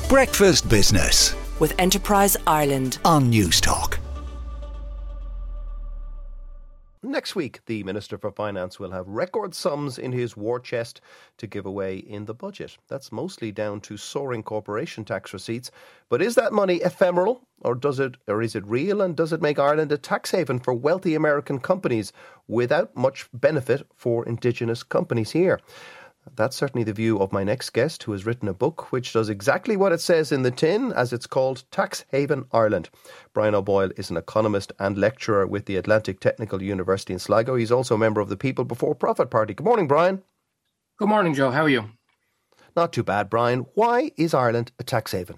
Breakfast Business with Enterprise Ireland on News Talk. Next week, the Minister for Finance will have record sums in his war chest to give away in the budget. That's mostly down to soaring corporation tax receipts. But is that money ephemeral, or is it real, and does it make Ireland a tax haven for wealthy American companies without much benefit for indigenous companies here? That's certainly the view of my next guest, who has written a book which does exactly what it says in the tin, as it's called Tax Haven Ireland. Brian O'Boyle is an economist and lecturer with the Atlantic Technical University in Sligo. He's also a member of the People Before Profit Party. Good morning, Brian. Good morning, Joe. How are you? Not too bad, Brian. Why is Ireland a tax haven?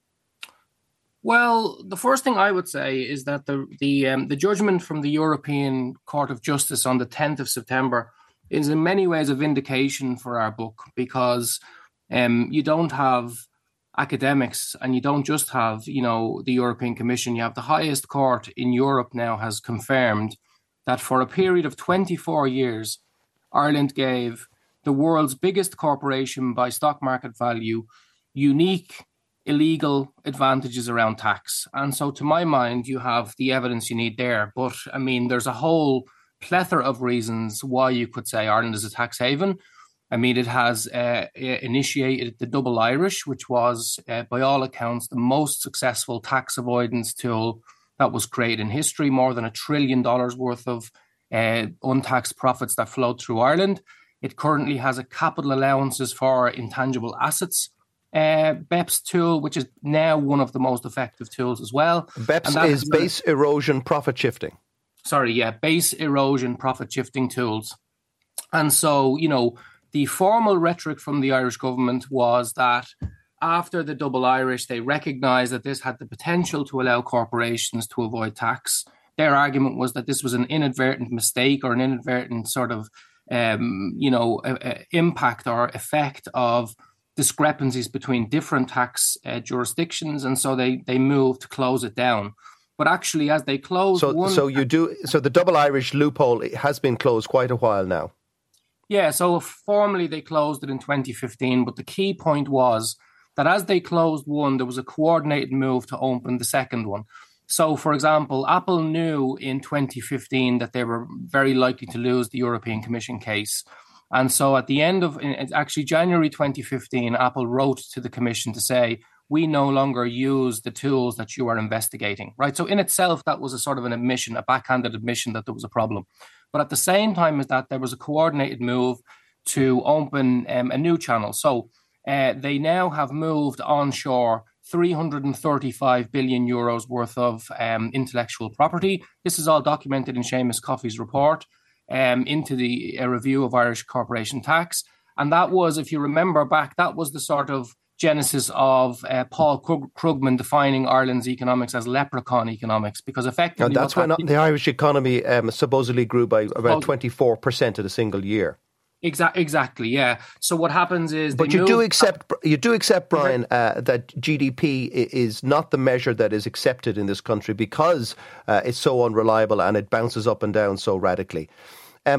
Well, the first thing I would say is that the judgment from the European Court of Justice on the 10th of September is in many ways a vindication for our book, because you don't have academics and you don't just have, the European Commission. You have the highest court in Europe now has confirmed that for a period of 24 years, Ireland gave the world's biggest corporation by stock market value unique illegal advantages around tax. And so to my mind, you have the evidence you need there. But I mean, there's a whole plethora of reasons why you could say Ireland is a tax haven. I mean, it has initiated the Double Irish, which was, by all accounts, the most successful tax avoidance tool that was created in history. More than $1 trillion worth of untaxed profits that flowed through Ireland. It currently has a capital allowances for intangible assets BEPS tool, which is now one of the most effective tools as well. BEPS is base erosion profit shifting. Base erosion profit shifting tools. And so, the formal rhetoric from the Irish government was that after the Double Irish, they recognised that this had the potential to allow corporations to avoid tax. Their argument was that this was an inadvertent mistake or an inadvertent sort of, impact or effect of discrepancies between different tax jurisdictions. And so they moved to close it down. But actually, as they closed so the Double Irish loophole has been closed quite a while now. Yeah, so formally they closed it in 2015. But the key point was that as they closed one, there was a coordinated move to open the second one. So, for example, Apple knew in 2015 that they were very likely to lose the European Commission case. And so at the end of January 2015, Apple wrote to the Commission to say, we no longer use the tools that you are investigating, right? So in itself, that was a sort of an admission, a backhanded admission that there was a problem. But at the same time as that, there was a coordinated move to open a new channel. So they now have moved onshore 335 billion euros worth of intellectual property. This is all documented in Seamus Coffey's report into the review of Irish corporation tax. And that was, if you remember back, that was the sort of genesis of Paul Krugman defining Ireland's economics as leprechaun economics, because effectively... And that's when the Irish economy supposedly grew by about 24% in a single year. Exactly, yeah. So what happens is... But you do accept, Brian, that GDP is not the measure that is accepted in this country because it's so unreliable and it bounces up and down so radically. Yeah,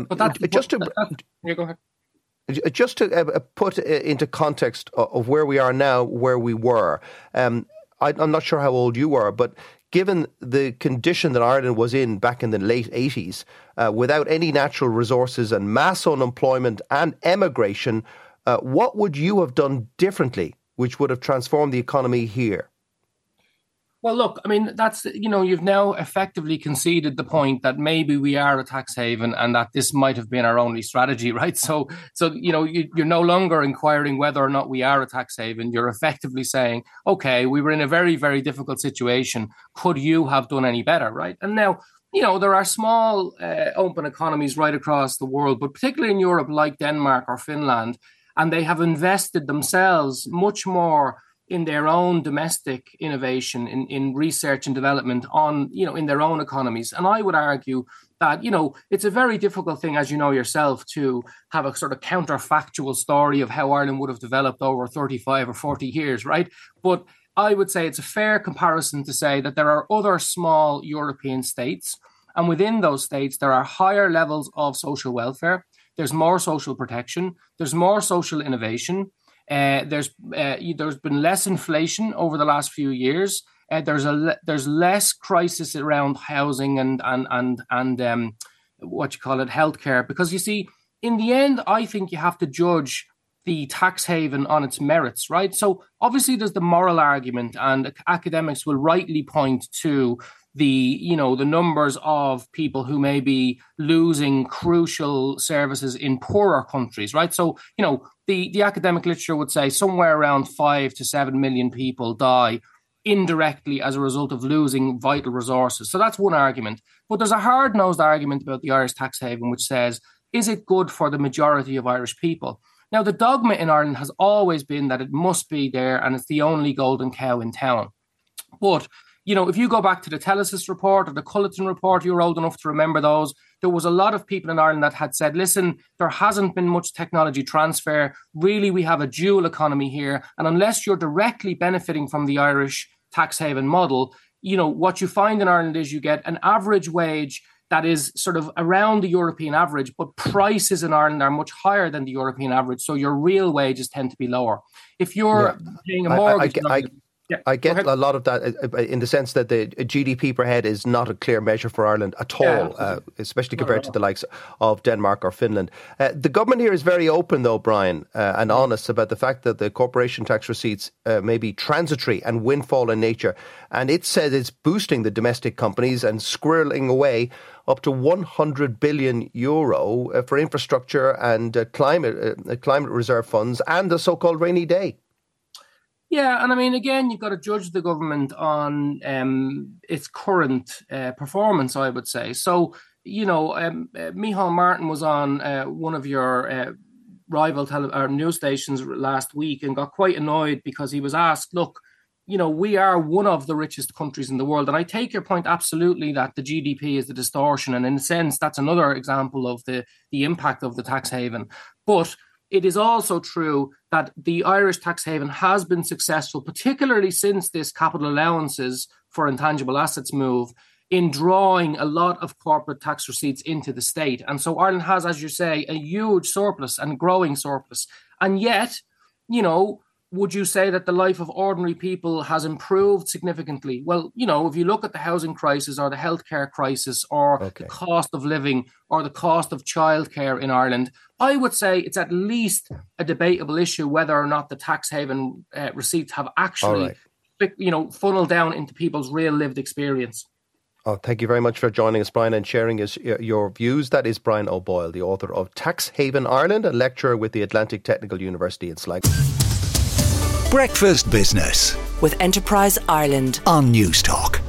go ahead. Just to put into context of where we are now, where we were, I'm not sure how old you were, but given the condition that Ireland was in back in the late 80s, without any natural resources and mass unemployment and emigration, what would you have done differently, which would have transformed the economy here? Well, look, I mean, that's, you've now effectively conceded the point that maybe we are a tax haven and that this might have been our only strategy, right? So you're no longer inquiring whether or not we are a tax haven. You're effectively saying, okay, we were in a very, very difficult situation. Could you have done any better, right? And now, there are small open economies right across the world, but particularly in Europe, like Denmark or Finland, and they have invested themselves much more in their own domestic innovation, in research and development in their own economies. And I would argue that, it's a very difficult thing, as you know yourself, to have a sort of counterfactual story of how Ireland would have developed over 35 or 40 years, right? But I would say it's a fair comparison to say that there are other small European states, and within those states, there are higher levels of social welfare. There's more social protection. There's more social innovation. There's been less inflation over the last few years. There's less crisis around housing and healthcare, because you see, in the end, I think you have to judge the tax haven on its merits, right? So obviously there's the moral argument, and academics will rightly point to the numbers of people who may be losing crucial services in poorer countries, right? So, the academic literature would say somewhere around 5 to 7 million people die indirectly as a result of losing vital resources. So that's one argument. But there's a hard-nosed argument about the Irish tax haven, which says, is it good for the majority of Irish people? Now, the dogma in Ireland has always been that it must be there and it's the only golden cow in town. But, if you go back to the Telesis report or the Culleton report, you're old enough to remember those, there was a lot of people in Ireland that had said, listen, there hasn't been much technology transfer. Really, we have a dual economy here. And unless you're directly benefiting from the Irish tax haven model, what you find in Ireland is you get an average wage that is sort of around the European average, but prices in Ireland are much higher than the European average. So your real wages tend to be lower. If you're paying a mortgage... I get a lot of that in the sense that the GDP per head is not a clear measure for Ireland at all, especially compared to the likes of Denmark or Finland. The government here is very open, though, Brian, and honest about the fact that the corporation tax receipts may be transitory and windfall in nature. And it says it's boosting the domestic companies and squirreling away up to €100 billion for infrastructure and climate reserve funds and the so-called rainy day. Yeah, and I mean, again, you've got to judge the government on its current performance, I would say. So, Micheál Martin was on one of your rival news stations last week and got quite annoyed because he was asked, look, we are one of the richest countries in the world. And I take your point absolutely that the GDP is the distortion. And in a sense, that's another example of the impact of the tax haven. But it is also true that the Irish tax haven has been successful, particularly since this capital allowances for intangible assets move, in drawing a lot of corporate tax receipts into the state. And so Ireland has, as you say, a huge surplus and growing surplus. And yet, would you say that the life of ordinary people has improved significantly? Well, if you look at the housing crisis or the healthcare crisis or the cost of living or the cost of childcare in Ireland, I would say it's at least a debatable issue whether or not the tax haven receipts have actually, funneled down into people's real lived experience. Oh, thank you very much for joining us, Brian, and sharing your views. That is Brian O'Boyle, the author of Tax Haven Ireland, a lecturer with the Atlantic Technical University in Sligo. Breakfast Business with Enterprise Ireland on News Talk.